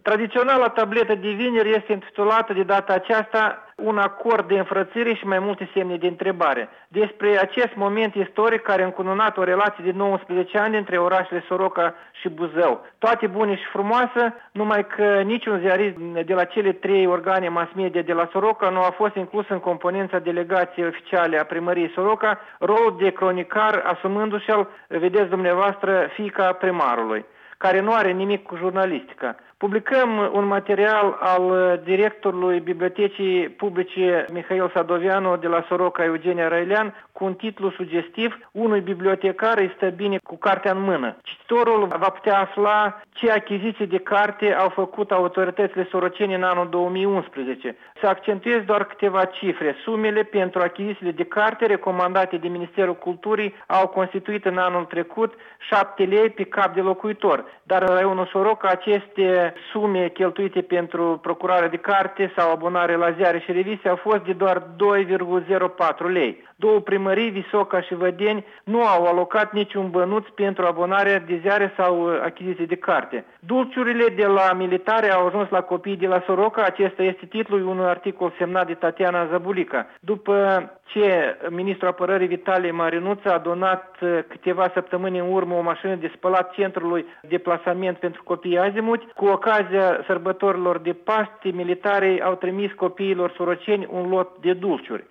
Tradiționala tabletă de vineri este intitulată de data aceasta Un acord de înfrățire și mai multe semne de întrebare. Despre acest moment istoric care a încununat o relație de 19 ani între orașele Soroca și Buzău. Toate bune și frumoase, numai că niciun ziarist de la cele 3 organe mass media de la Soroca nu a fost inclus în componența delegației oficiale a primăriei Soroca, rolul de cronicar asumându-și-l, vedeți dumneavoastră, fiica primarului, care nu are nimic cu jurnalistica. Publicăm un material al directorului Bibliotecii Publice Mihail Sadoveanu de la Soroca, Eugenia Răilean, cu un titlu sugestiv: Unui bibliotecar îi stă bine cu cartea în mână. Cititorul va putea afla ce achiziții de carte au făcut autoritățile sorocene în anul 2011. Să accentuez doar câteva cifre. Sumele pentru achizițiile de carte recomandate de Ministerul Culturii au constituit în anul trecut 7 lei pe cap de locuitor, dar în raionul Soroca aceste sume cheltuite pentru procurarea de carte sau abonare la ziare și reviste au fost de doar 2,04 lei. Două primării, Visoca și Vădeni, nu au alocat niciun bănuț pentru abonarea de ziare sau achiziții de carte. Dulciurile de la militare au ajuns la copiii de la Soroca. Acesta este titlul unui articol semnat de Tatiana Zabulica. După ce ministrul apărării Vitalie Marinuță a donat câteva săptămâni în urmă o mașină de spălat centrului de plasament pentru copiii azimuți, cu ocazia sărbătorilor de Paște, militarii au trimis copiilor soroceni un lot de dulciuri.